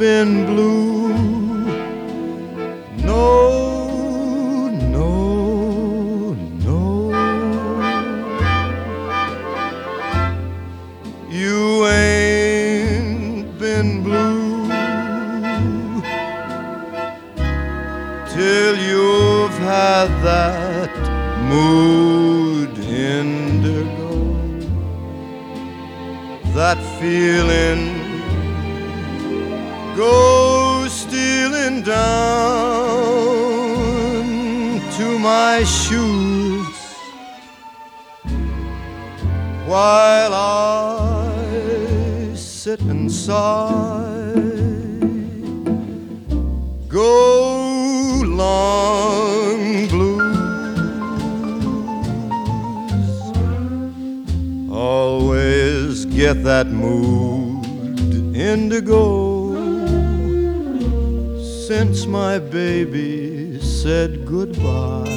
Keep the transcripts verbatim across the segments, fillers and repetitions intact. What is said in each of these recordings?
been blue. No, no, no. You ain't been blue till you've had that mood indigo, that feeling goes stealing down to my shoes while I sit and sigh. Go long blues, always get that mood indigo since my baby said goodbye.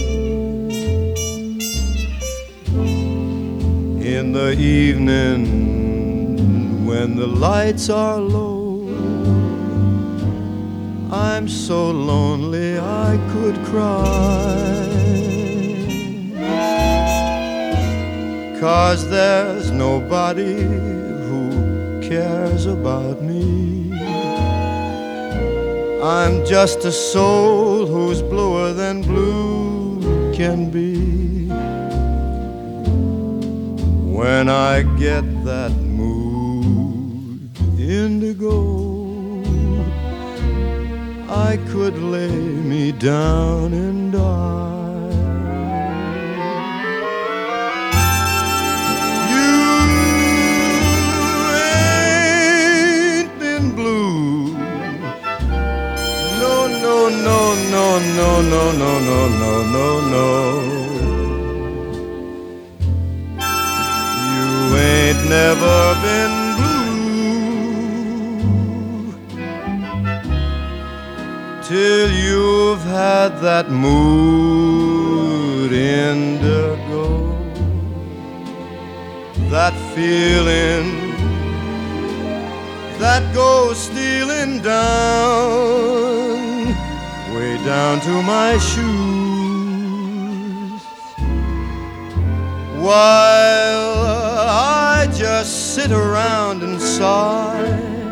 In the evening when the lights are low, I'm so lonely I could cry, 'cause there's nobody who cares about me. I'm just a soul who's bluer than blue can be. When I get that mood indigo, I could lay me down and die. You ain't been blue. No, no, no, no, no, no, no, no, no, no, no. You ain't never been till you've had that mood indigo, that feeling that goes stealing down, way down to my shoes, while I just sit around and sigh.